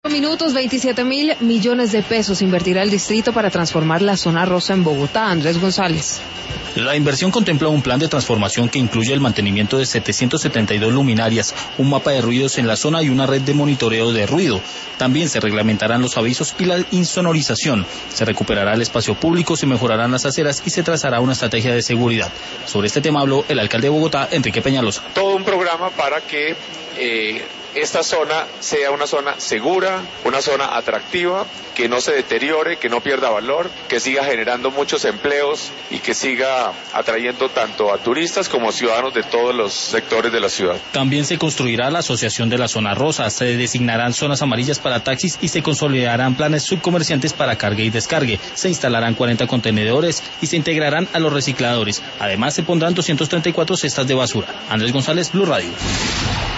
Minutos, 27.000 millones de pesos invertirá el distrito para transformar la zona rosa en Bogotá. Andrés González. La inversión contempla un plan de transformación que incluye el mantenimiento de 772 luminarias, un mapa de ruidos en la zona y una red de monitoreo de ruido. También se reglamentarán los avisos y la insonorización. Se recuperará el espacio público, se mejorarán las aceras y se trazará una estrategia de seguridad. Sobre este tema habló el alcalde de Bogotá, Enrique Peñalosa. Todo un programa para que esta zona sea una zona segura, una zona atractiva, que no se deteriore, que no pierda valor, que siga generando muchos empleos y que siga atrayendo tanto a turistas como ciudadanos de todos los sectores de la ciudad. También se construirá la asociación de la zona rosa, se designarán zonas amarillas para taxis y se consolidarán planes subcomerciantes para carga y descargue. Se instalarán 40 contenedores y se integrarán a los recicladores. Además se pondrán 234 cestas de basura. Andrés González, Blue Radio.